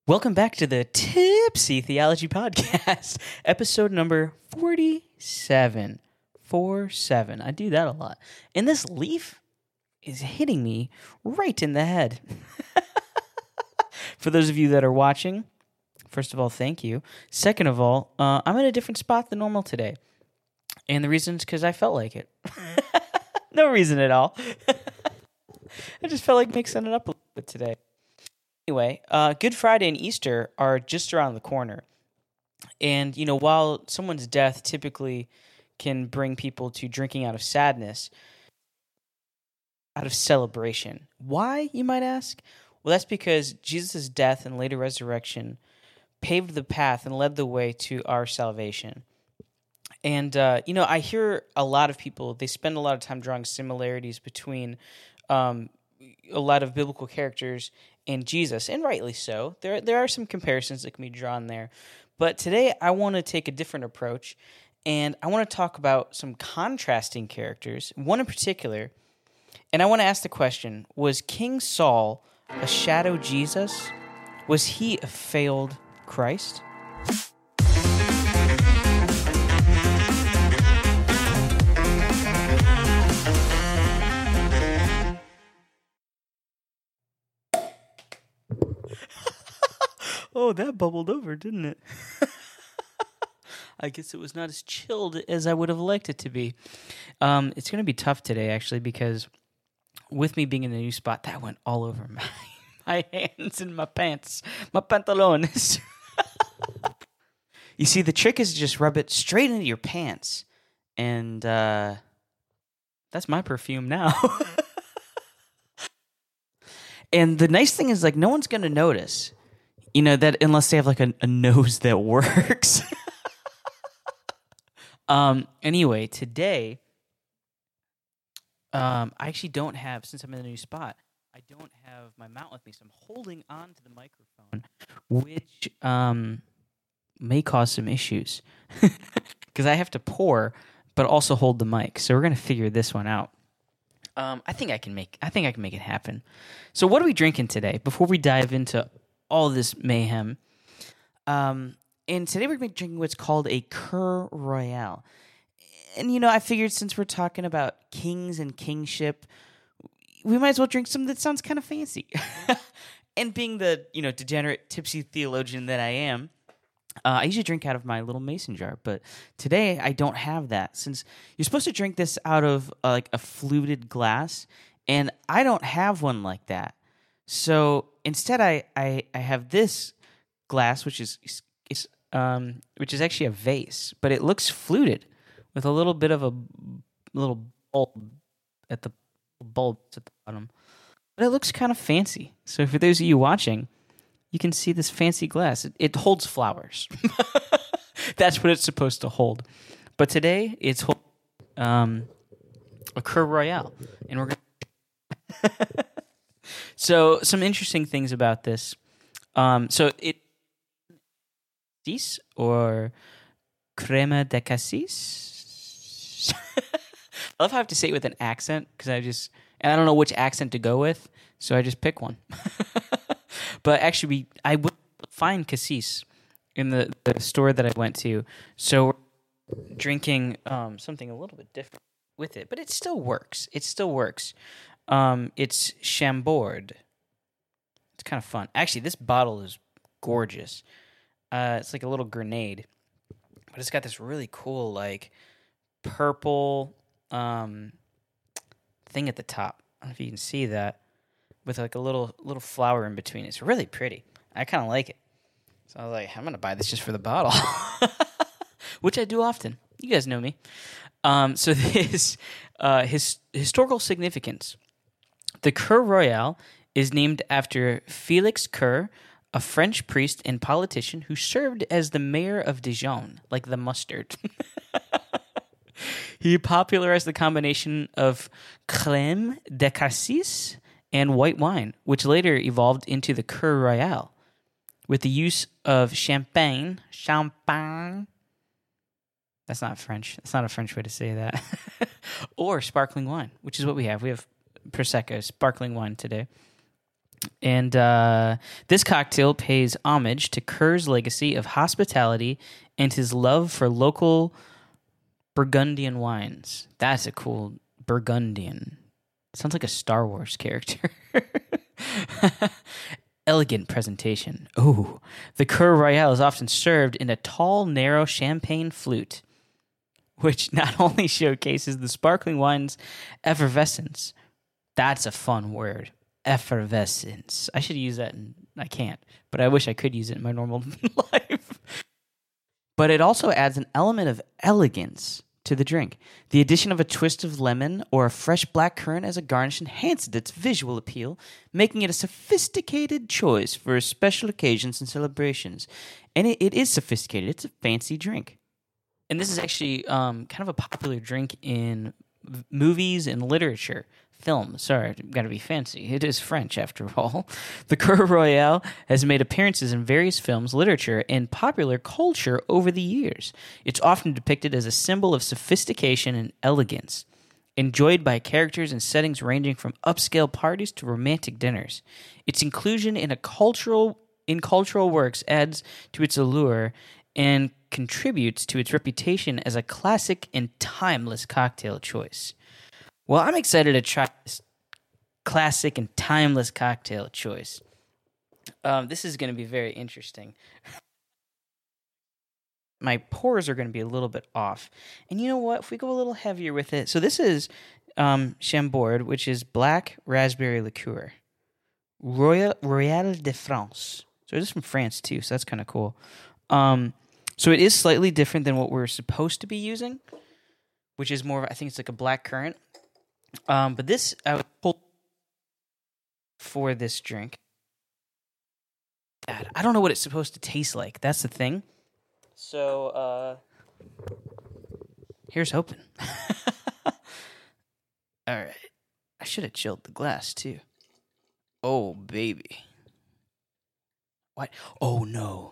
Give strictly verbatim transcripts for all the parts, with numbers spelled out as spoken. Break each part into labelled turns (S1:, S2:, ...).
S1: Welcome back to the Tipsy Theology Podcast, episode number forty-seven. Four seven. I do that a lot. And this leaf is hitting me right in the head. For those of you that are watching, first of all, thank you. Second of all, uh, I'm in a different spot than normal today. And the reason is because I felt like it. No reason at all. I just felt like mixing it up a little bit today. Anyway, uh, Good Friday and Easter are just around the corner. And, you know, while someone's death typically can bring people to drinking out of sadness, out of celebration. Why, you might ask? Well, that's because Jesus' death and later resurrection paved the path and led the way to our salvation. And, uh, you know, I hear a lot of people, they spend a lot of time drawing similarities between um, a lot of biblical characters and Jesus, and rightly so. There, there are some comparisons that can be drawn there. But today I want to take a different approach, and I want to talk about some contrasting characters, one in particular. And I want to ask the question, was King Saul a shadow Jesus? Was he a failed Christ? Oh, that bubbled over, didn't it? I guess it was not as chilled as I would have liked it to be. Um, it's going to be tough today, actually, because with me being in a new spot, that went all over my, my hands and my pants, my pantalones. You see, the trick is to just rub it straight into your pants, and uh, that's my perfume now. And the nice thing is, like, no one's going to notice. You know, that unless they have like a, a nose that works. um. Anyway, today, um, I actually don't have, since I'm in a new spot, I don't have my mount with me, so I'm holding on to the microphone, which um may cause some issues because I have to pour, but also hold the mic. So we're gonna figure this one out. Um, I think I can make. I think I can make it happen. So what are we drinking today? Before we dive into all this mayhem. Um, and today we're going to be drinking what's called a Cur Royale. And, you know, I figured since we're talking about kings and kingship, we might as well drink something that sounds kind of fancy. And being the, you know, degenerate, tipsy theologian that I am, uh, I usually drink out of my little mason jar. But today I don't have that, since you're supposed to drink this out of uh, like a fluted glass, and I don't have one like that. So instead, I, I, I have this glass, which is, is um which is actually a vase, but it looks fluted with a little bit of a little bulb at the bulb at the bottom. But it looks kind of fancy. So for those of you watching, you can see this fancy glass. It, it holds flowers. That's what it's supposed to hold. But today, it's um a Cur Royale, and we're gonna. So, some interesting things about this. Um, so, it cassis or crema de cassis. I love how I have to say it with an accent because I just, and I don't know which accent to go with, so I just pick one. But actually, we, I would find cassis in the, the store that I went to. So, we're drinking um, something a little bit different with it, but it still works. It still works. Um, it's Chambord. It's kind of fun. Actually, this bottle is gorgeous. Uh, it's like a little grenade, but it's got this really cool, like, purple um, thing at the top. I don't know if you can see that, with like a little little flower in between. It's really pretty. I kind of like it. So I was like, I'm gonna buy this just for the bottle, which I do often. You guys know me. Um, so this uh, his historical significance. The Cur Royale is named after Félix Cur, a French priest and politician who served as the mayor of Dijon, like the mustard. He popularized the combination of crème de cassis and white wine, which later evolved into the Cur Royale, with the use of champagne, champagne. That's not French. That's not a French way to say that. Or sparkling wine, which is what we have. We have Prosecco, sparkling wine today. And uh, this cocktail pays homage to Kerr's legacy of hospitality and his love for local Burgundian wines. That's a cool Burgundian. Sounds like a Star Wars character. Elegant presentation. Ooh. The Kerr Royale is often served in a tall, narrow champagne flute, which not only showcases the sparkling wine's effervescence. That's a fun word. Effervescence. I should use that, and I can't, but I wish I could use it in my normal life. But it also adds an element of elegance to the drink. The addition of a twist of lemon or a fresh black currant as a garnish enhances its visual appeal, making it a sophisticated choice for special occasions and celebrations. And it, it is sophisticated. It's a fancy drink. And this is actually um, kind of a popular drink in v- movies and literature. Film, sorry, got to be fancy. It is French, after all. The Kerr Royale has made appearances in various films, literature, and popular culture over the years. It's often depicted as a symbol of sophistication and elegance, enjoyed by characters in settings ranging from upscale parties to romantic dinners. Its inclusion in a cultural in cultural works adds to its allure and contributes to its reputation as a classic and timeless cocktail choice. Well, I'm excited to try this classic and timeless cocktail choice. Um, this is going to be very interesting. My pours are going to be a little bit off. And you know what? If we go a little heavier with it. So this is um, Chambord, which is black raspberry liqueur. Royal, Royal de France. So it is from France, too, so that's kind of cool. Um, so it is slightly different than what we're supposed to be using, which is more of, I think it's like a black currant. Um, but this, I would pull for this drink. God, I don't know what it's supposed to taste like. That's the thing. So, uh, here's hoping. All right. I should have chilled the glass, too. Oh, baby. What? Oh, no.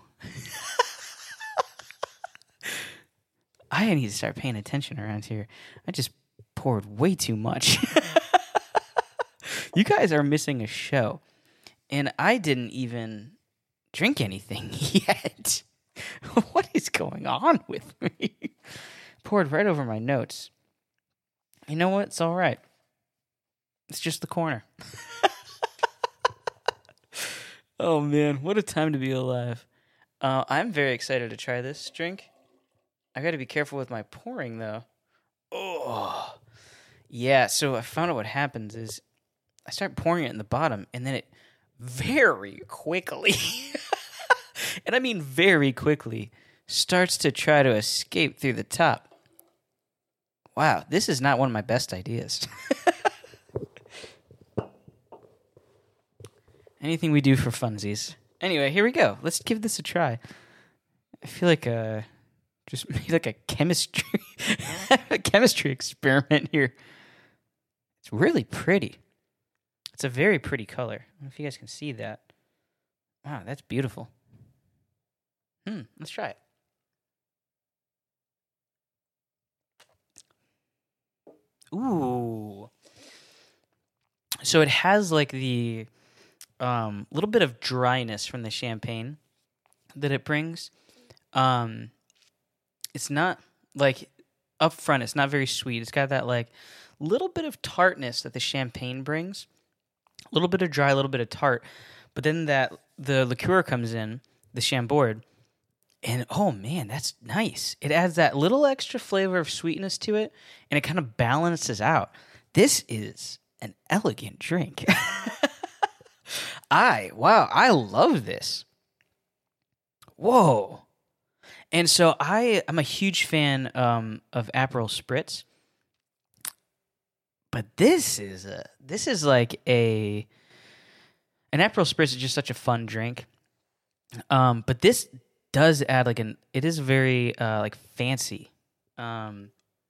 S1: I need to start paying attention around here. I just poured way too much. You guys are missing a show. And I didn't even drink anything yet. What is going on with me? Poured right over my notes. You know what? It's all right. It's just the corner. Oh, man. What a time to be alive. Uh, I'm very excited to try this drink. I got to be careful with my pouring, though. Oh. Yeah, so I found out what happens is I start pouring it in the bottom, and then it very quickly, and I mean very quickly, starts to try to escape through the top. Wow, this is not one of my best ideas. Anything we do for funsies. Anyway, here we go. Let's give this a try. I feel like a, just made like a chemistry, a chemistry experiment here. It's really pretty. It's a very pretty color. I don't know if you guys can see that. Wow, that's beautiful. Hmm, let's try it. Ooh. So it has like the um, little bit of dryness from the champagne that it brings. Um, it's not like up front, it's not very sweet. It's got that like little bit of tartness that the champagne brings. A little bit of dry, a little bit of tart. But then that the liqueur comes in, the Chambord, and oh man, that's nice. It adds that little extra flavor of sweetness to it, and it kind of balances out. This is an elegant drink. I, wow, I love this. Whoa. And so I, I'm a huge fan um, of Aperol Spritz. But this is a, this is like a, an Aperol Spritz is just such a fun drink. Um, but this does add like an, it is very uh, like fancy. Um,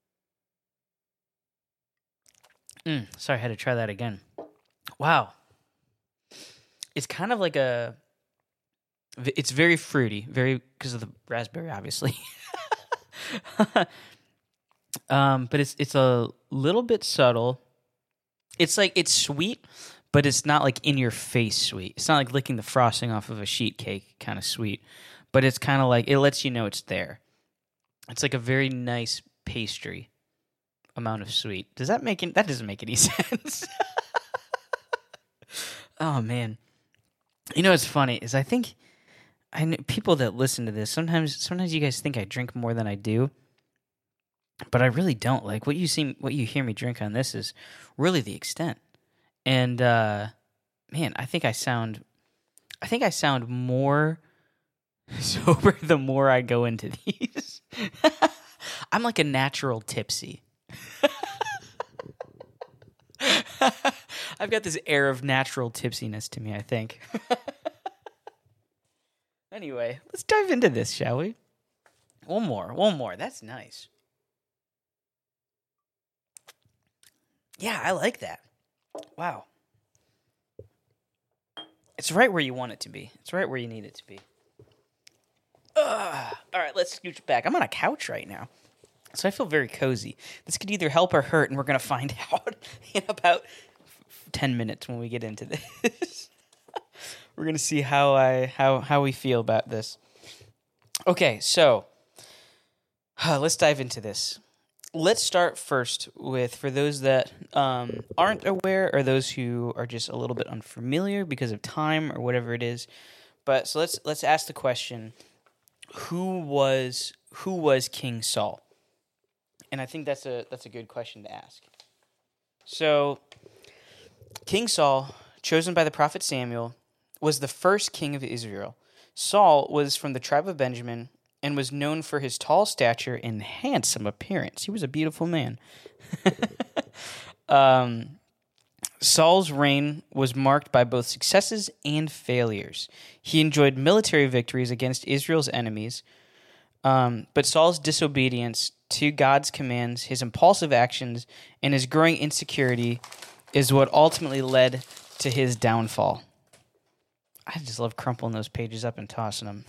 S1: mm, sorry, I had to try that again. Wow. It's kind of like a, it's very fruity, very, because of the raspberry, obviously. um, but it's it's a little bit subtle. It's like, it's sweet, but it's not like in your face sweet. It's not like licking the frosting off of a sheet cake kind of sweet, but it's kind of like it lets you know it's there. It's like a very nice pastry amount of sweet. Does that make it? That doesn't make any sense. Oh man, you know what's funny is I think I know people that listen to this sometimes. Sometimes you guys think I drink more than I do, but I really don't. Like what you see, what you hear me drink on this is really the extent. And uh, man, I think I sound, I think I sound more sober the more I go into these. I'm like a natural tipsy. I've got this air of natural tipsiness to me, I think. Anyway, let's dive into this, shall we? One more, one more. That's nice. Yeah, I like that. Wow. It's right where you want it to be. It's right where you need it to be. Ugh. All right, let's scooch back. I'm on a couch right now, so I feel very cozy. This could either help or hurt, and we're going to find out in about ten minutes when we get into this. We're going to see how I how how we feel about this. Okay, so uh, let's dive into this. Let's start first with, for those that um, aren't aware or those who are just a little bit unfamiliar because of time or whatever it is. But so let's let's ask the question: Who was who was King Saul? And I think that's a that's a good question to ask. So, King Saul, chosen by the prophet Samuel, was the first king of Israel. Saul was from the tribe of Benjamin and was known for his tall stature and handsome appearance. He was a beautiful man. um, Saul's reign was marked by both successes and failures. He enjoyed military victories against Israel's enemies, um, but Saul's disobedience to God's commands, his impulsive actions, and his growing insecurity is what ultimately led to his downfall. I just love crumpling those pages up and tossing them.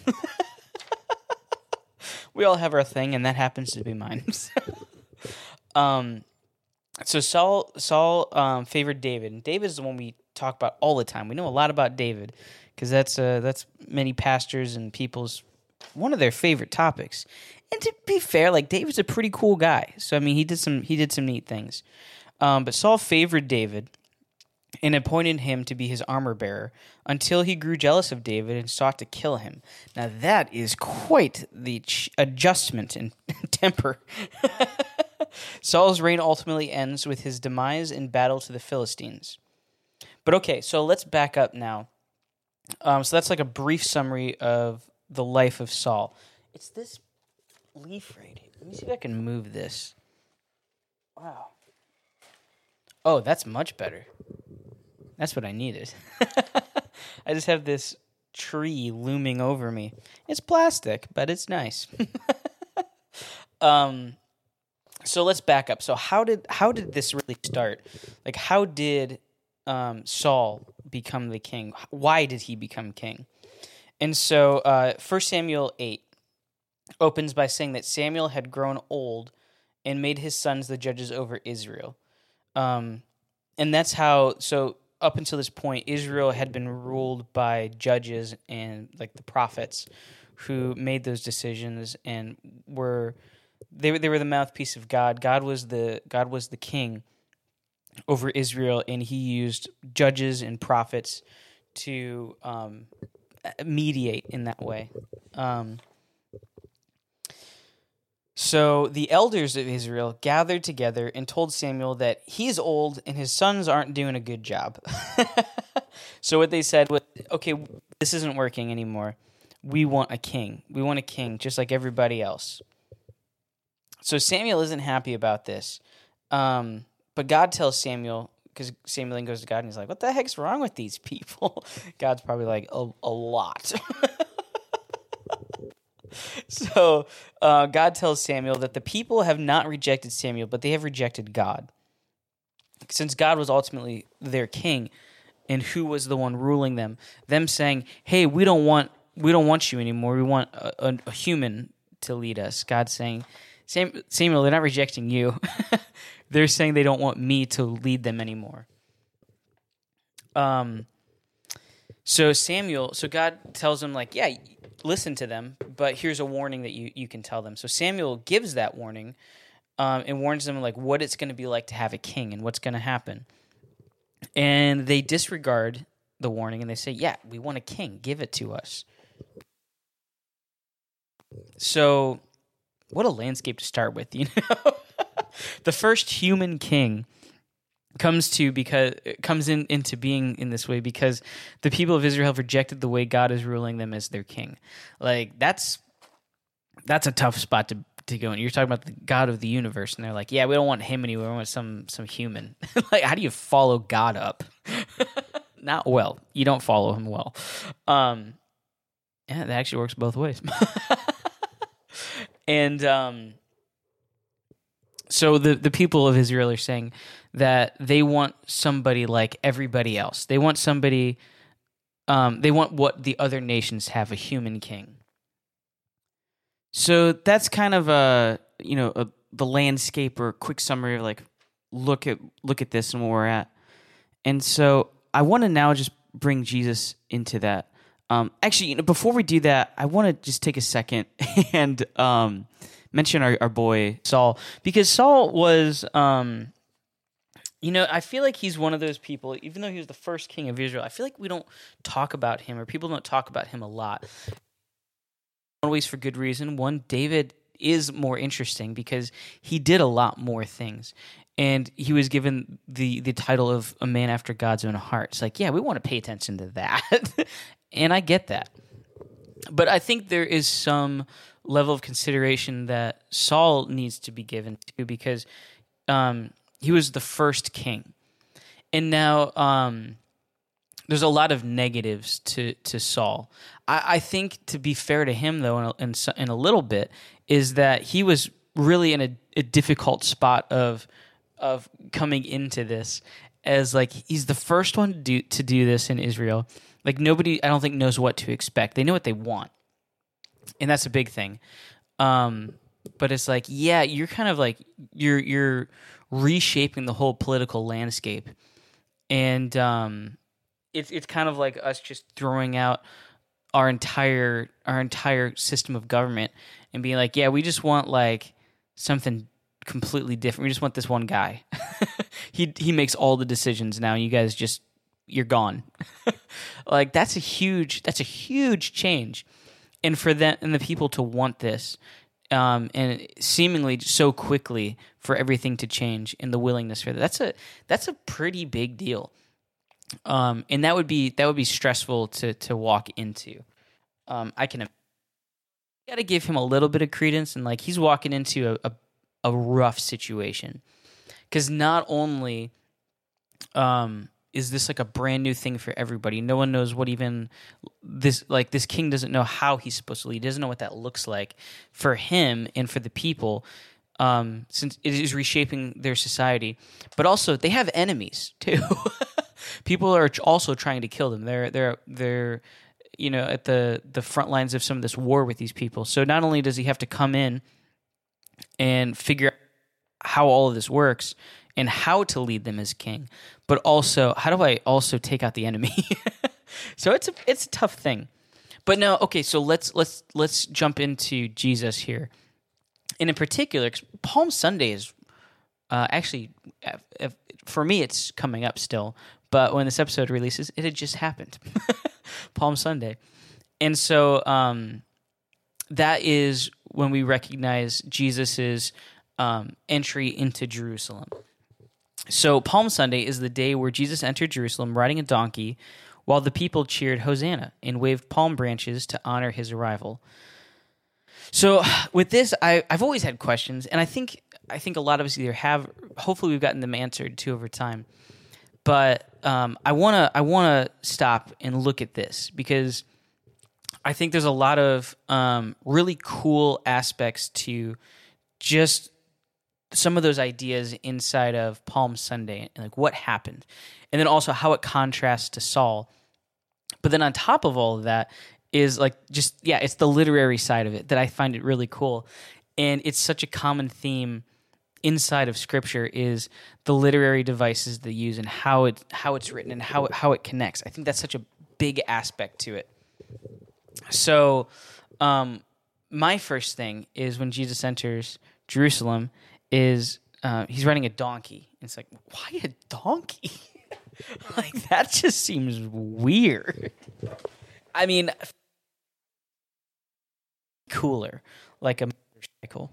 S1: We all have our thing, and that happens to be mine. um, so Saul Saul um, favored David, and David is the one we talk about all the time. We know a lot about David because that's uh, that's many pastors and people's one of their favorite topics. And to be fair, like David's a pretty cool guy. So I mean, he did some he did some neat things. Um, but Saul favored David and appointed him to be his armor bearer until he grew jealous of David and sought to kill him. Now that is quite the ch- adjustment in temper. Saul's reign ultimately ends with his demise in battle to the Philistines. But okay, so let's back up now. Um, so that's like a brief summary of the life of Saul. It's this leaf right here. Let me see if I can move this. Wow. Oh, that's much better. That's what I needed. I just have this tree looming over me. It's plastic, but it's nice. um, so let's back up. So how did how did this really start? Like, how did um, Saul become the king? Why did he become king? And so uh, First Samuel eight opens by saying that Samuel had grown old and made his sons the judges over Israel. Um, and that's how, so up until this point, Israel had been ruled by judges and like the prophets who made those decisions and were, they, were- they were the mouthpiece of God. God was the, God was the king over Israel, and he used judges and prophets to um, mediate in that way. Um, So the elders of Israel gathered together and told Samuel that he's old and his sons aren't doing a good job. So what they said was, okay, this isn't working anymore. We want a king. We want a king just like everybody else. So Samuel isn't happy about this. Um, but God tells Samuel, because Samuel then goes to God and he's like, what the heck's wrong with these people? God's probably like, a, a lot. So uh, God tells Samuel that the people have not rejected Samuel, but they have rejected God. Since God was ultimately their king, and who was the one ruling them, them saying, "Hey, we don't want we don't want you anymore. We want a, a, a human to lead us." God saying, Sam, "Samuel, they're not rejecting you. They're saying they don't want me to lead them anymore." um, so Samuel, so God tells him like, yeah, listen to them, but here's a warning that you, you can tell them. So Samuel gives that warning um, and warns them like what it's going to be like to have a king and what's going to happen. And they disregard the warning and they say, yeah, we want a king. Give it to us. So what a landscape to start with, you know? The first human king comes to because comes in into being in this way because the people of Israel have rejected the way God is ruling them as their king. Like that's that's a tough spot to to go in. You're talking about the God of the universe, and they're like, "Yeah, we don't want him anymore. We want some some human." Like, how do you follow God up? Not well. You don't follow him well. Um, yeah, that actually works both ways. And um, so the the people of Israel are saying that they want somebody like everybody else. They want somebody. Um, they want what the other nations have, a human king. So that's kind of a you know a, the landscape or a quick summary of like look at look at this and where we're at. And so I want to now just bring Jesus into that. Um, actually, you know, before we do that, I want to just take a second and um, mention our, our boy Saul, because Saul was, um, you know, I feel like he's one of those people. Even though he was the first king of Israel, I feel like we don't talk about him, or people don't talk about him a lot. Always for good reason. One, David is more interesting because he did a lot more things. And he was given the, the title of a man after God's own heart. It's like, yeah, we want to pay attention to that. And I get that. But I think there is some level of consideration that Saul needs to be given to because um, he was the first king. And now um, there's a lot of negatives to, to Saul. I, I think, to be fair to him, though, in a, in, in a little bit, is that he was really in a, a difficult spot of of coming into this as like he's the first one to do to do this in Israel. Like nobody, I don't think, knows what to expect. They know what they want, and that's a big thing. Um, but it's like, yeah, you're kind of like you're you're reshaping the whole political landscape, and um, it's it's kind of like us just throwing out our entire our entire system of government and being like, yeah, we just want like something completely different. We just want this one guy. he he makes all the decisions now. You guys just you're gone. Like that's a huge that's a huge change, and for them and the people to want this, um, and seemingly so quickly for everything to change and the willingness for that. That's a that's a pretty big deal. Um, and that would be that would be stressful to to walk into. Um, I can got to give him a little bit of credence, and like he's walking into a, a a rough situation, because not only um, is this like a brand new thing for everybody, no one knows what even this like this king doesn't know how he's supposed to lead, he doesn't know what that looks like for him and for the people, um, since it is reshaping their society. But also they have enemies too. People are also trying to kill them. They're they're they're you know at the the front lines of some of this war with these people. So not only does he have to come in and figure out how all of this works and how to lead them as king, but also how do I also take out the enemy? So it's a it's a tough thing. But now, okay, so let's let's let's jump into Jesus here, and in particular, 'cause Palm Sunday is uh, actually if, if, for me it's coming up still, but when this episode releases, it had just happened, Palm Sunday, and so um, that is when we recognize Jesus's um, entry into Jerusalem. So Palm Sunday is the day where Jesus entered Jerusalem riding a donkey, while the people cheered Hosanna and waved palm branches to honor his arrival. So with this, I, I've always had questions, and I think I think a lot of us either have. Hopefully, we've gotten them answered too over time. But um, I wanna I wanna stop and look at this, because I think there's a lot of um, really cool aspects to just some of those ideas inside of Palm Sunday, and like what happened, and then also how it contrasts to Saul. But then on top of all of that is like just, yeah, it's the literary side of it that I find it really cool. And it's such a common theme inside of Scripture is the literary devices they use and how it how it's written and how it, how it connects. I think that's such a big aspect to it. So, um, my first thing is when Jesus enters Jerusalem, is uh, he's riding a donkey. It's like, why a donkey? Like, that just seems weird. I mean, cooler, like a motorcycle.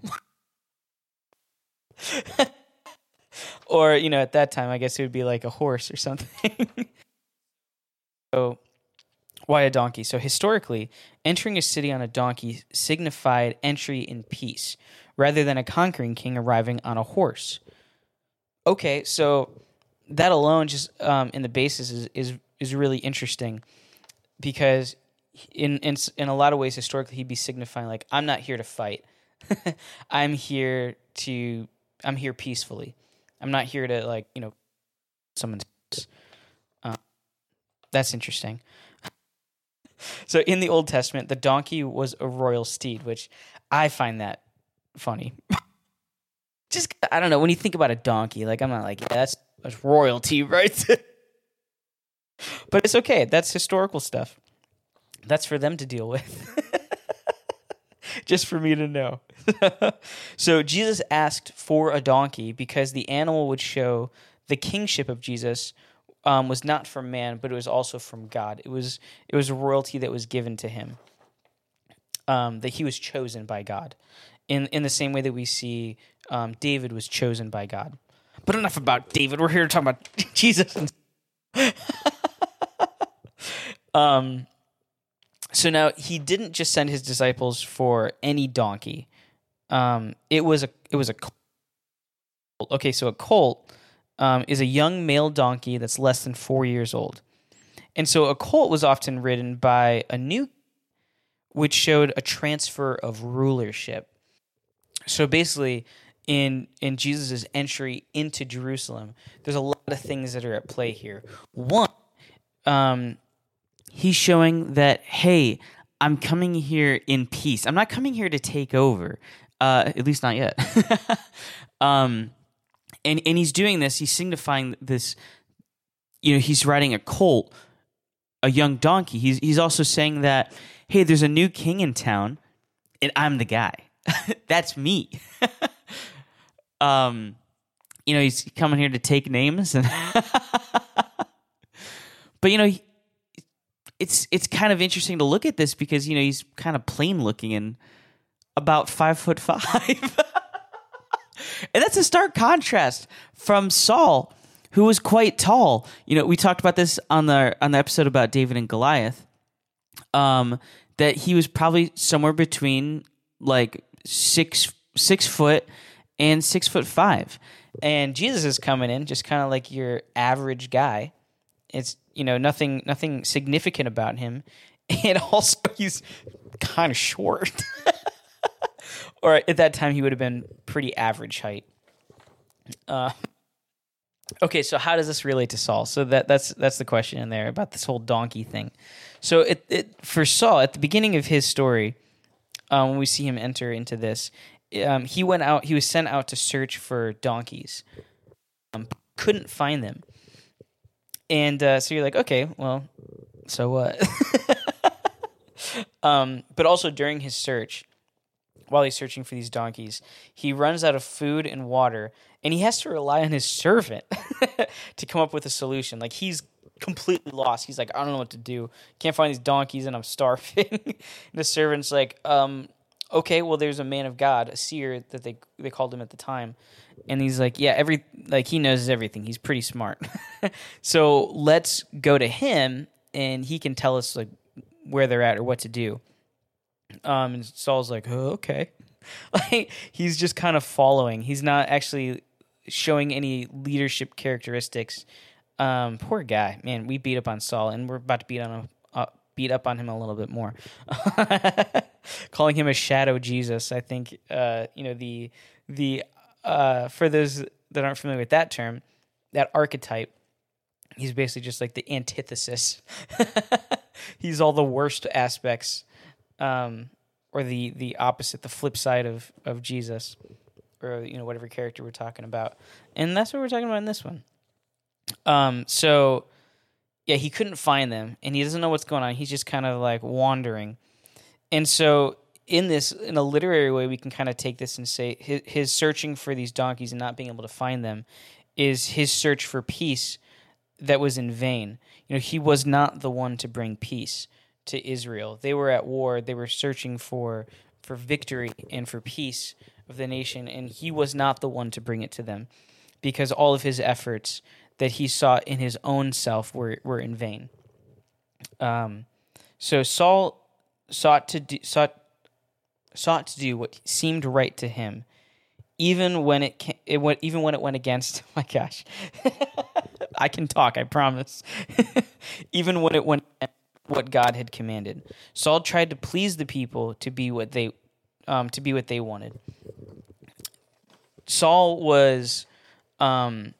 S1: Or, you know, at that time, I guess it would be like a horse or something. So, why a donkey? So, historically, entering a city on a donkey signified entry in peace, rather than a conquering king arriving on a horse. Okay, so that alone, just um, in the basis, is, is is really interesting, because in in in a lot of ways, historically, he'd be signifying like, I'm not here to fight. I'm here to I'm here peacefully. I'm not here to, like, you know, someone's. Uh, that's interesting. So in the Old Testament, the donkey was a royal steed, which I find that funny. Just, I don't know, when you think about a donkey, like, I'm not like, yeah, that's, that's royalty, right? But it's okay. That's historical stuff. That's for them to deal with. Just for me to know. So Jesus asked for a donkey because the animal would show the kingship of Jesus um, was not from man, but it was also from God. It was it was a royalty that was given to him, um, that he was chosen by God. In in the same way that we see um, David was chosen by God. But enough about David. We're here to talk about Jesus. um. So now he didn't just send his disciples for any donkey. Um, it was a it was a colt. Okay, so a colt um, is a young male donkey that's less than four years old, and so a colt was often ridden by a new, which showed a transfer of rulership. So basically, in in Jesus' entry into Jerusalem, there's a lot of things that are at play here. One, um. He's showing that, hey, I'm coming here in peace. I'm not coming here to take over, uh, at least not yet. um, and and he's doing this. He's signifying this. You know, he's riding a colt, a young donkey. He's he's also saying that, hey, there's a new king in town, and I'm the guy. That's me. um, you know, he's coming here to take names, and but you know. He, It's it's kind of interesting to look at this because, you know, he's kind of plain looking and about five foot five. And that's a stark contrast from Saul, who was quite tall. You know, we talked about this on the on the episode about David and Goliath. Um, that he was probably somewhere between like six six foot and six foot five. And Jesus is coming in just kind of like your average guy. It's, you know, nothing nothing significant about him. And also, he's kind of short. Or at that time, he would have been pretty average height. Uh, okay, so how does this relate to Saul? So that that's that's the question in there about this whole donkey thing. So it, it for Saul, at the beginning of his story, um, when we see him enter into this, um, he went out. He was sent out to search for donkeys. Um, couldn't find them. And uh, so you're like, okay, well, so what? um, but also during his search, while he's searching for these donkeys, he runs out of food and water, and he has to rely on his servant to come up with a solution. Like, he's completely lost. He's like, I don't know what to do. Can't find these donkeys, and I'm starving. And the servant's like, um, okay, well, there's a man of God, a seer that they they called him at the time. And he's like, yeah, every like he knows everything. He's pretty smart. So let's go to him, and he can tell us like where they're at or what to do. Um, and Saul's like, oh, okay. Like, he's just kind of following. He's not actually showing any leadership characteristics. Um, poor guy, man. We beat up on Saul, and we're about to beat on him, uh, beat up on him a little bit more. Calling him a shadow Jesus. I think uh, you know the the. Uh, for those that aren't familiar with that term, that archetype, he's basically just like the antithesis. He's all the worst aspects, um, or the the opposite, the flip side of, of Jesus, or you know whatever character we're talking about, and that's what we're talking about in this one. Um, so yeah, he couldn't find them, and he doesn't know what's going on. He's just kind of like wandering, and so in this, in a literary way, we can kind of take this and say his, his searching for these donkeys and not being able to find them is his search for peace that was in vain. You know, he was not the one to bring peace to Israel. They were at war. They were searching for for victory and for peace of the nation, and he was not the one to bring it to them because all of his efforts that he sought in his own self were, were in vain. Um, so Saul sought to do, sought sought to do what seemed right to him, even when it, it went even when it went against. My gosh, I can talk. I promise. Even when it went against what God had commanded, Saul tried to please the people to be what they um, to be what they wanted. Saul was. Um,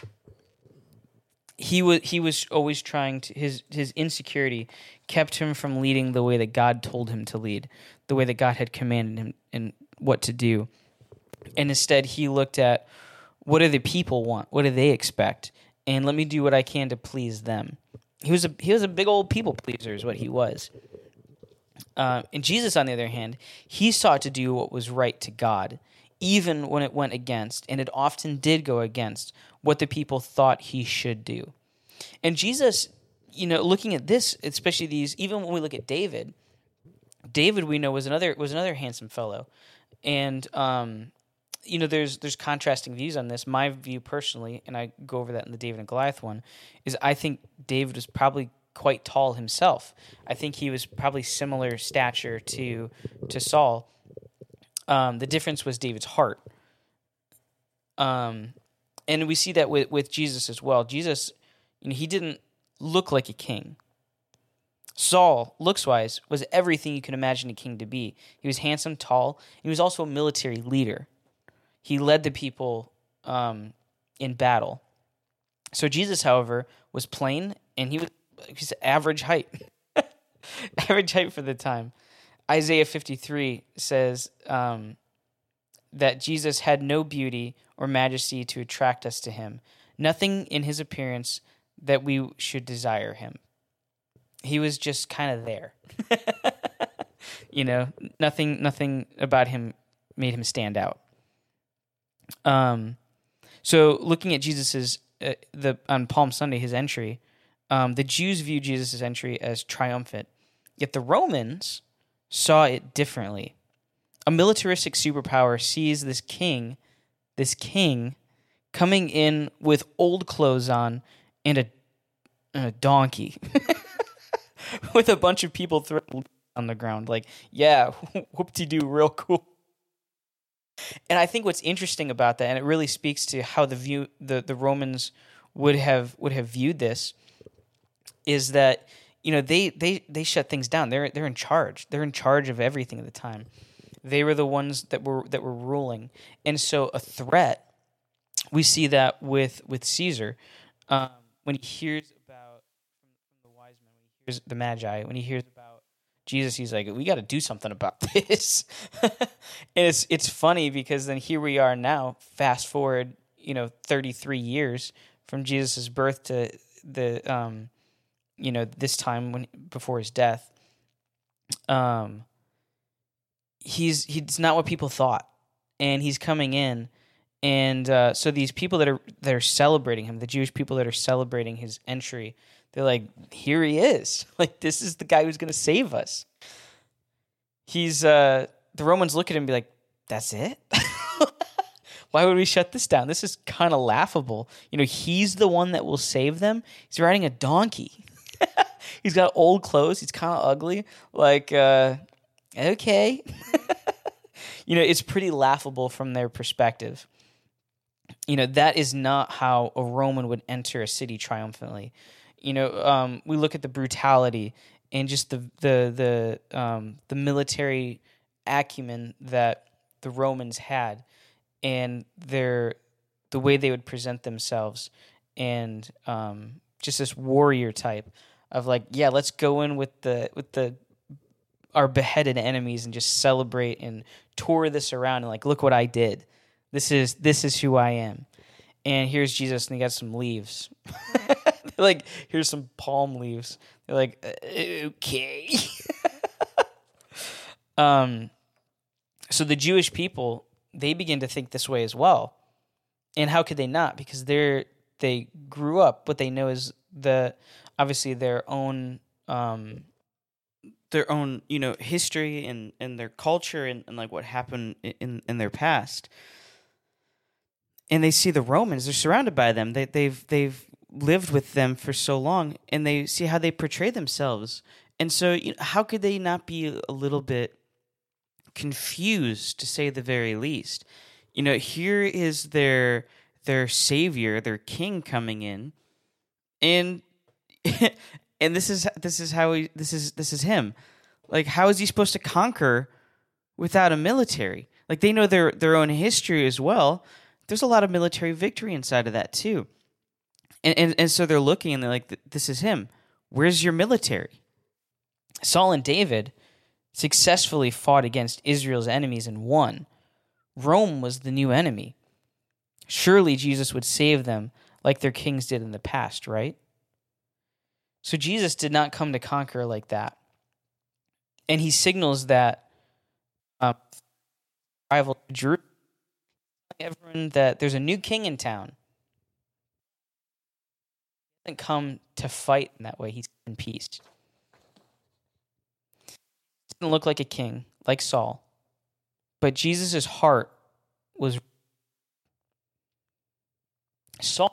S1: He was he was always trying to his his insecurity kept him from leading the way that God told him to lead, the way that God had commanded him and what to do. And instead he looked at what do the people want? What do they expect? And let me do what I can to please them. He was a he was a big old people pleaser is what he was. Uh, and Jesus, on the other hand, he sought to do what was right to God, even when it went against, and it often did go against what the people thought he should do. And Jesus, you know, looking at this, especially these, even when we look at David, David we know was another was another handsome fellow, and um, you know, there's there's contrasting views on this. My view personally, and I go over that in the David and Goliath one, is I think David was probably quite tall himself. I think he was probably similar stature to to Saul. Um, the difference was David's heart. Um, and we see that with, with Jesus as well. Jesus, you know, he didn't look like a king. Saul, looks-wise, was everything you can imagine a king to be. He was handsome, tall. He was also a military leader. He led the people um, in battle. So Jesus, however, was plain, and he was he's average height. Average height for the time. Isaiah fifty-three says um, that Jesus had no beauty or majesty to attract us to him, nothing in his appearance that we should desire him. He was just kind of there. You know, nothing nothing about him made him stand out. Um, so looking at Jesus's uh, the on Palm Sunday, his entry, um, the Jews viewed Jesus' entry as triumphant, yet the Romans saw it differently. A militaristic superpower sees this king, this king, coming in with old clothes on and a, and a donkey, with a bunch of people thrown on the ground. Like, yeah, whoop-de-doo, real cool. And I think what's interesting about that, and it really speaks to how the view the, the Romans would have would have viewed this, is that, you know, they, they, they shut things down. They're they're in charge. They're in charge of everything at the time. They were the ones that were that were ruling. And so a threat, we see that with with Caesar, um, when he hears about from, from the wise men, when he hears the Magi, when he hears about Jesus, he's like, we got to do something about this. And it's it's funny because then here we are now, fast forward, you know, thirty-three years from Jesus' birth to the um, you know, this time when before his death. Um, he's he's not what people thought, and he's coming in, and uh, so these people that are that are celebrating him, the Jewish people that are celebrating his entry, they're like, here he is, like this is the guy who's going to save us. He's uh, the Romans look at him and be like, that's it? Why would we shut this down? This is kind of laughable. You know, he's the one that will save them. He's riding a donkey. He's got old clothes. He's kind of ugly. Like, uh, okay. You know, it's pretty laughable from their perspective. You know, that is not how a Roman would enter a city triumphantly. You know, um, we look at the brutality and just the the the um, the military acumen that the Romans had, and their the way they would present themselves, and um, just this warrior type of like, yeah, let's go in with the with the our beheaded enemies and just celebrate and tour this around and like, look what I did. This is this is who I am. And here's Jesus, and he got some leaves. Like, here's some palm leaves. They're like, uh, okay. um, so the Jewish people, they begin to think this way as well. And how could they not? Because they're they grew up, what they know is the obviously their own um, their own you know history and, and their culture and, and like what happened in in their past. And they see the Romans; they're surrounded by them. They they've they've lived with them for so long, and they see how they portray themselves. And so, you know, how could they not be a little bit confused, to say the very least? You know, here is their their savior, their king coming in, and and this is this is how he this is this is him. Like, how is he supposed to conquer without a military? Like, they know their their own history as well. There's a lot of military victory inside of that too. And, and and so they're looking and they're like, this is him. Where's your military? Saul and David successfully fought against Israel's enemies and won. Rome was the new enemy. Surely Jesus would save them like their kings did in the past, right? So Jesus did not come to conquer like that. And he signals that um, arrival to Jerusalem, everyone that there's a new king in town. He doesn't come to fight in that way. He's in peace. He doesn't look like a king, like Saul. But Jesus' heart was Saul.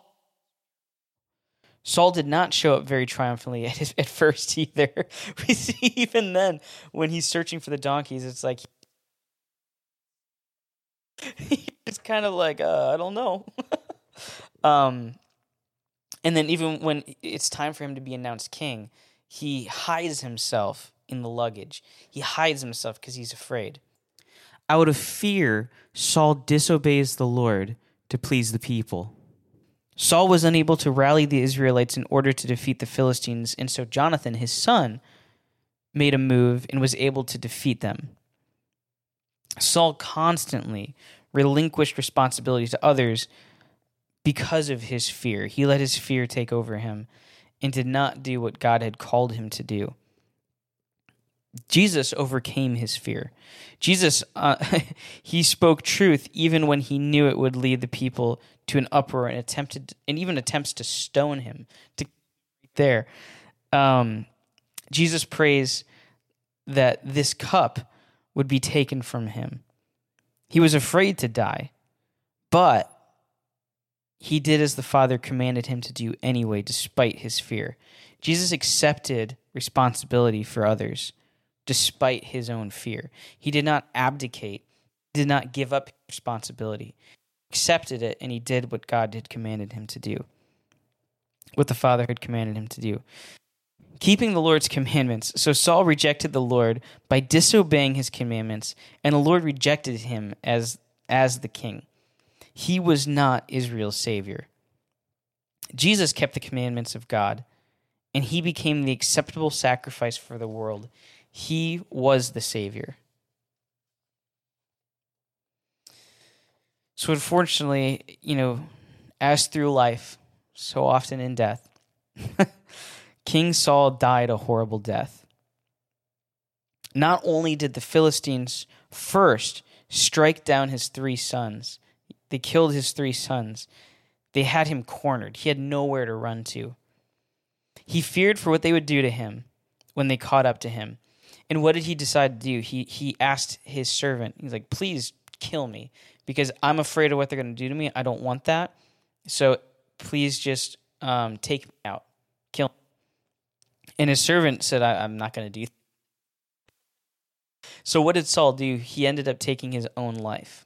S1: Saul did not show up very triumphantly at, his, at first either. We see even then, when he's searching for the donkeys, it's like he's kind of like, uh, I don't know. um, and then even when it's time for him to be announced king, he hides himself in the luggage. He hides himself because he's afraid. Out of fear, Saul disobeys the Lord to please the people. Saul was unable to rally the Israelites in order to defeat the Philistines, and so Jonathan, his son, made a move and was able to defeat them. Saul constantly relinquished responsibility to others because of his fear. He let his fear take over him and did not do what God had called him to do. Jesus overcame his fear. Jesus, uh, he spoke truth even when he knew it would lead the people to an uproar and attempted, and even attempts to stone him. To there, um, Jesus prays that this cup would be taken from him. He was afraid to die, but he did as the Father commanded him to do anyway, despite his fear. Jesus accepted responsibility for others, despite his own fear. He did not abdicate, did not give up responsibility. He accepted it, and he did what God had commanded him to do, what the Father had commanded him to do. Keeping the Lord's commandments. So Saul rejected the Lord by disobeying his commandments, and the Lord rejected him as, as the king. He was not Israel's savior. Jesus kept the commandments of God, and he became the acceptable sacrifice for the world. He was the Savior. So unfortunately, you know, as through life, so often in death, King Saul died a horrible death. Not only did the Philistines first strike down his three sons, they killed his three sons. They had him cornered. He had nowhere to run to. He feared for what they would do to him when they caught up to him. And what did he decide to do? He he asked his servant, he's like, please kill me, because I'm afraid of what they're going to do to me. I don't want that. So please just um, take me out. Kill me. And his servant said, I, I'm not going to do that. So what did Saul do? He ended up taking his own life.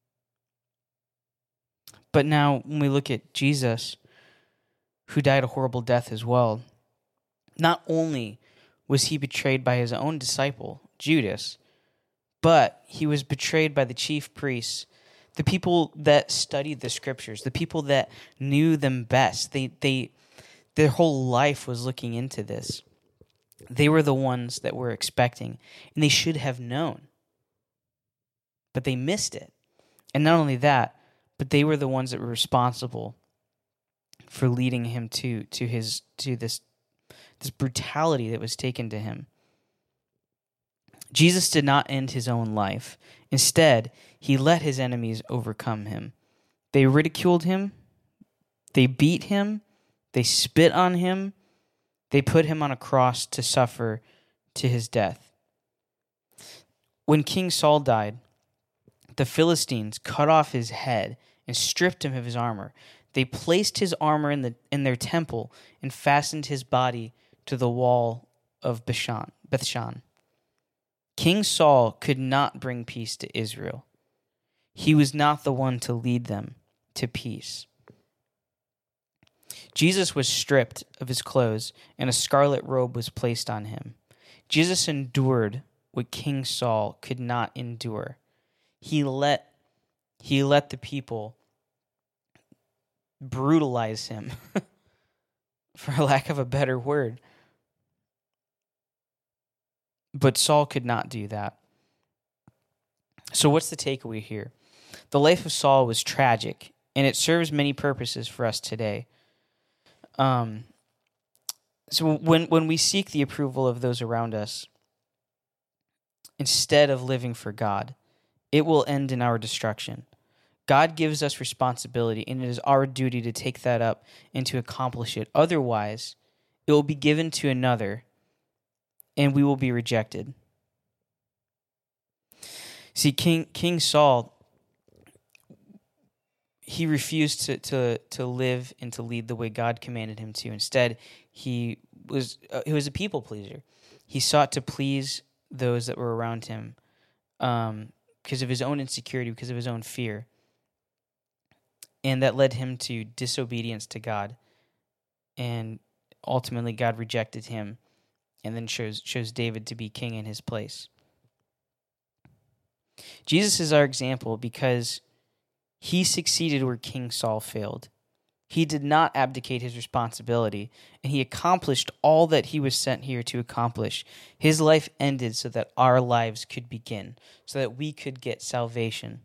S1: But now when we look at Jesus, who died a horrible death as well, not only was he betrayed by his own disciple, Judas, but he was betrayed by the chief priests, the people that studied the scriptures, the people that knew them best. They, they, their whole life was looking into this. They were the ones that were expecting, and they should have known. But they missed it. And not only that, but they were the ones that were responsible for leading him to to his to this this brutality that was taken to him. Jesus did not end his own life. Instead, he let his enemies overcome him. They ridiculed him, they beat him, they spit on him, they put him on a cross to suffer to his death. When King Saul died, the Philistines cut off his head and stripped him of his armor. They placed his armor in the in their temple and fastened his body to the wall of Bethshan. Bethshan. King Saul could not bring peace to Israel. He was not the one to lead them to peace. Jesus was stripped of his clothes, and a scarlet robe was placed on him. Jesus endured what King Saul could not endure. He let he let the people brutalize him, for lack of a better word. But Saul could not do that. So what's the takeaway here? The life of Saul was tragic, and it serves many purposes for us today. Um, so when when we seek the approval of those around us, instead of living for God, it will end in our destruction. God gives us responsibility, and it is our duty to take that up and to accomplish it. Otherwise, it will be given to another, and we will be rejected. See, King King Saul, he refused to, to, to live and to lead the way God commanded him to. Instead, he was uh, he was a people pleaser. He sought to please those that were around him um, because of his own insecurity, because of his own fear. And that led him to disobedience to God. And ultimately, God rejected him and then chose, chose David to be king in his place. Jesus is our example because he succeeded where King Saul failed. He did not abdicate his responsibility, and he accomplished all that he was sent here to accomplish. His life ended so that our lives could begin, so that we could get salvation.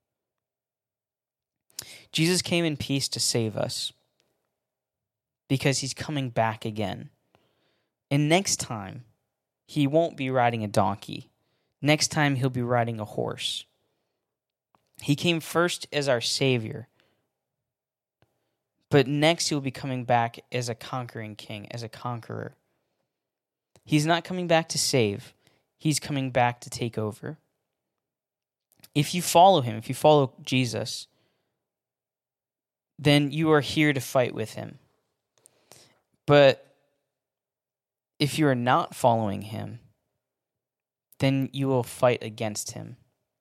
S1: Jesus came in peace to save us because he's coming back again. And next time, he won't be riding a donkey. Next time, he'll be riding a horse. He came first as our Savior, but next he'll be coming back as a conquering king, as a conqueror. He's not coming back to save. He's coming back to take over. If you follow him, if you follow Jesus, then you are here to fight with him. But if you are not following him, then you will fight against him.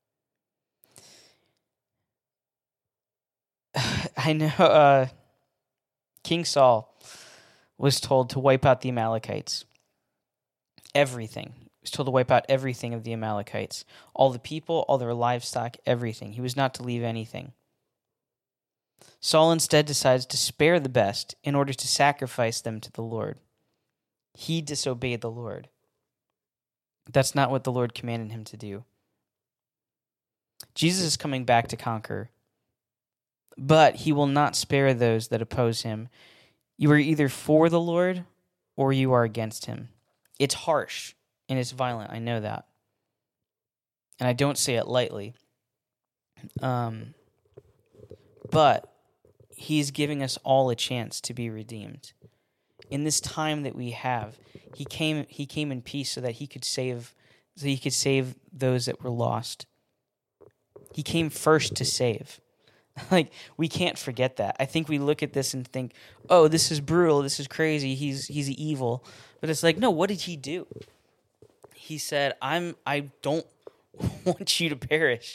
S1: I know uh, King Saul was told to wipe out the Amalekites. Everything. He was told to wipe out everything of the Amalekites. All the people, all their livestock, everything. He was not to leave anything. Saul instead decides to spare the best in order to sacrifice them to the Lord. He disobeyed the Lord. That's not what the Lord commanded him to do. Jesus is coming back to conquer, but he will not spare those that oppose him. You are either for the Lord or you are against him. It's harsh and it's violent. I know that. And I don't say it lightly. Um, but he's giving us all a chance to be redeemed. In this time that we have, he came he came in peace so that he could save so he could save those that were lost. He came first to save. Like, we can't forget that. I think we look at this and think, oh, this is brutal, this is crazy, he's he's evil. But it's like, no, what did he do? He said, I'm I don't want you to perish.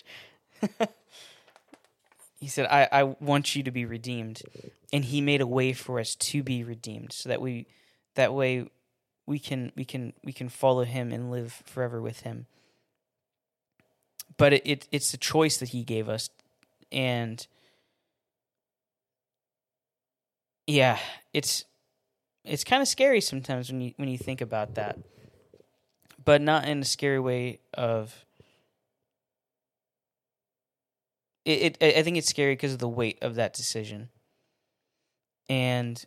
S1: He said, I, I want you to be redeemed. And he made a way for us to be redeemed, so that we that way we can we can we can follow him and live forever with him. But it, it it's a choice that he gave us. And yeah, it's it's kind of scary sometimes when you when you think about that. But not in a scary way of it, it I think it's scary because of the weight of that decision. And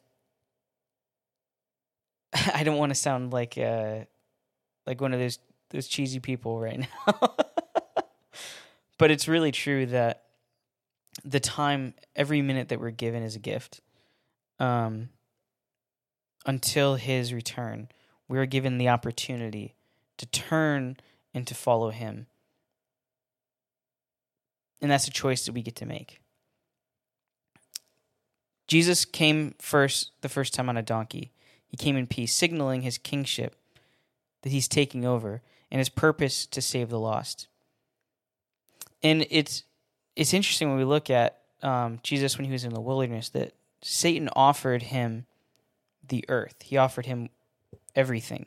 S1: I don't want to sound like uh like one of those those cheesy people right now. But it's really true that the time, every minute that we're given is a gift. Um, until his return, we are given the opportunity to turn and to follow him. And that's a choice that we get to make. Jesus came first, the first time on a donkey. He came in peace, signaling his kingship, that he's taking over, and his purpose to save the lost. And it's it's interesting when we look at um, Jesus when he was in the wilderness, that Satan offered him the earth. He offered him everything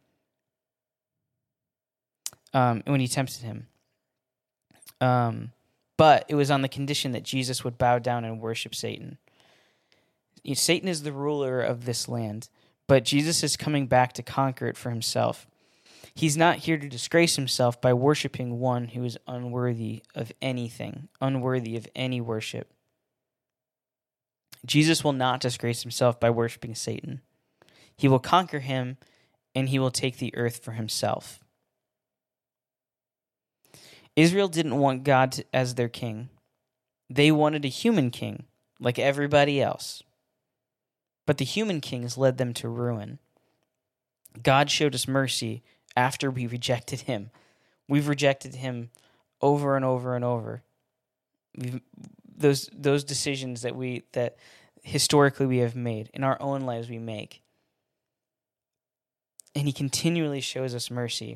S1: um, when he tempted him. Um, but it was on the condition that Jesus would bow down and worship Satan. Satan is the ruler of this land, but Jesus is coming back to conquer it for himself. He's not here to disgrace himself by worshiping one who is unworthy of anything, unworthy of any worship. Jesus will not disgrace himself by worshiping Satan. He will conquer him, and he will take the earth for himself. Israel didn't want God as their king. They wanted a human king, like everybody else. But the human kings led them to ruin. God showed us mercy after we rejected him. We've rejected him over and over and over. We've, those those decisions that we that historically we have made, in our own lives we make. And he continually shows us mercy.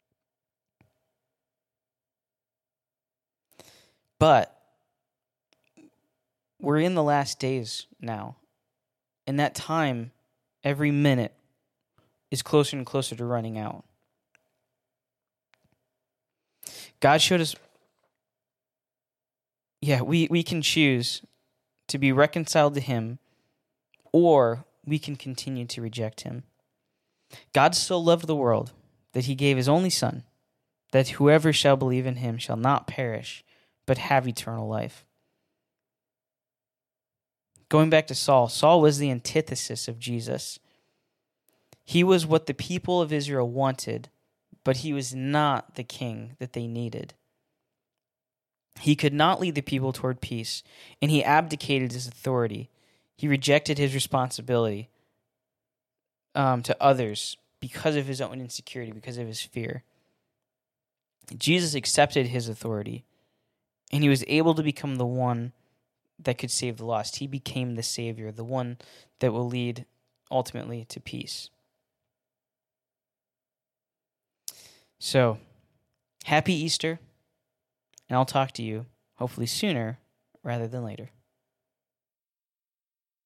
S1: But we're in the last days now. And that time, every minute, is closer and closer to running out. God showed us, yeah, we, we can choose to be reconciled to him, or we can continue to reject him. God so loved the world that he gave his only Son, that whoever shall believe in him shall not perish, but have eternal life. Going back to Saul, Saul was the antithesis of Jesus. He was what the people of Israel wanted, but he was not the king that they needed. He could not lead the people toward peace, and he abdicated his authority. He rejected his responsibility um, to others because of his own insecurity, because of his fear. Jesus accepted his authority, and he was able to become the one that could save the lost. He became the Savior, the one that will lead ultimately to peace. So, happy Easter, and I'll talk to you hopefully sooner rather than later.